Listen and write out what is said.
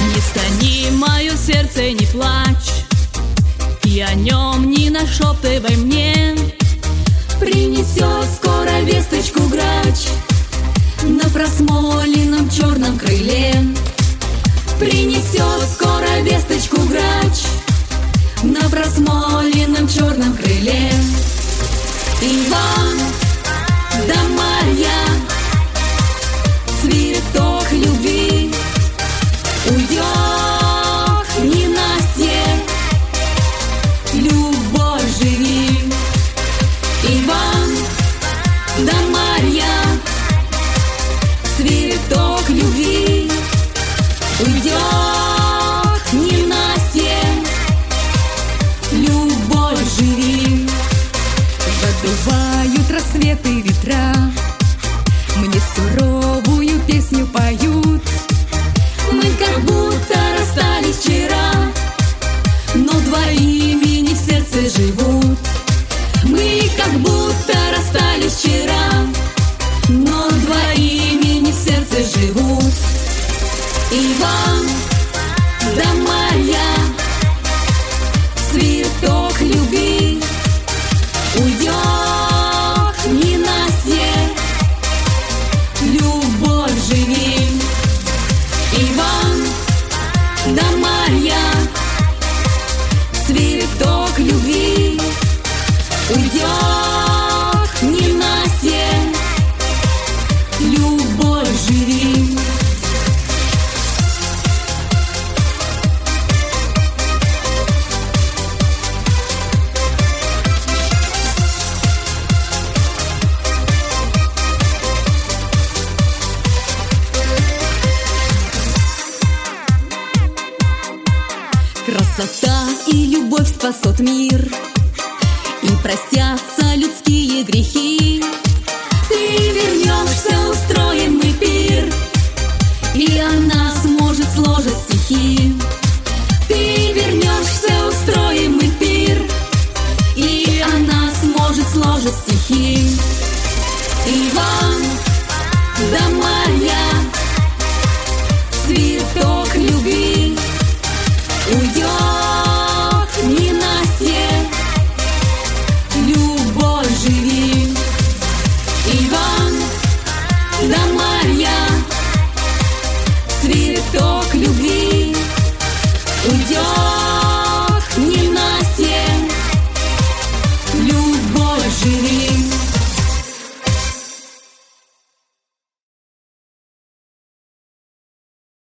Не стани мое сердце, не плачь, и о нем не нашептывай мне. Принесет скоро весточку грач на просмоленном черном крыле. Принесет скоро весточку грач на просмоленном черном крыле. Иван да Марья, цветок любви, уйдет ненастье, любовь живи. Иван да Марья, цветок любви, уйдет ненастье, любовь живи. Задувают рассветы ветра, мне суровую песню поют. Мы как будто расстались вчера, но два имени в сердце живут. Мы как будто расстались вчера, но два имени в сердце живут. Иван да Марья, цветок любви, уйдет ненастье, любовь живи. Иван да Марья, цветок любви, уйдет ненастье, любовь живи. Красота и любовь спасут мир, и простятся людские грехи. Ты вернешься, устроим мы пир, и она сможет сложить стихи. Ты вернешься, устроим мы пир, и она сможет сложить стихи. Иван да Марья, цветок любви, уйдет ненастье, любовь живи. Иван да Марья, цветок любви, уйдет